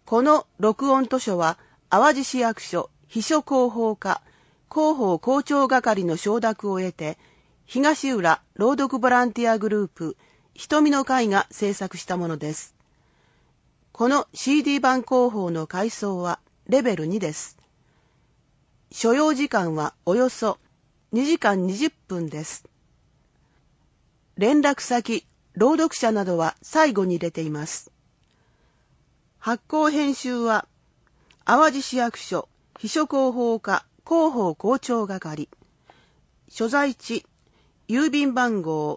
この録音図書は淡路市役所秘書広報課広報校長係の承諾を得て、東浦朗読ボランティアグループ瞳の会が制作したものです。この CD 版広報の階層はレベル2です。所要時間はおよそ2時間20分です。連絡先、朗読者などは最後に入れています。発行編集は淡路市役所秘書広報課広報校長係。所在地、郵便番号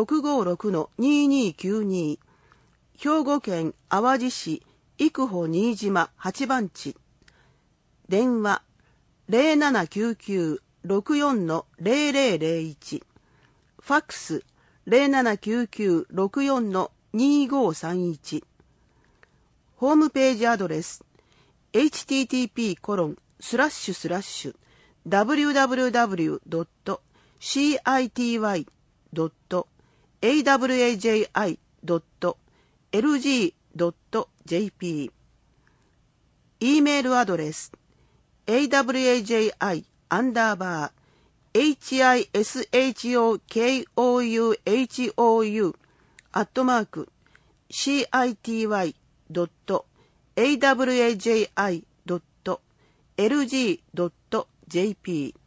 656-2292 兵庫県淡路市生保新島8番地。電話 0799-64-0001 ファックス 0799-64-2531 ホームページアドレス http://www.cityy.awaji.lg.jp E メールアドレス awajishouhou@city.awaji.lg.jp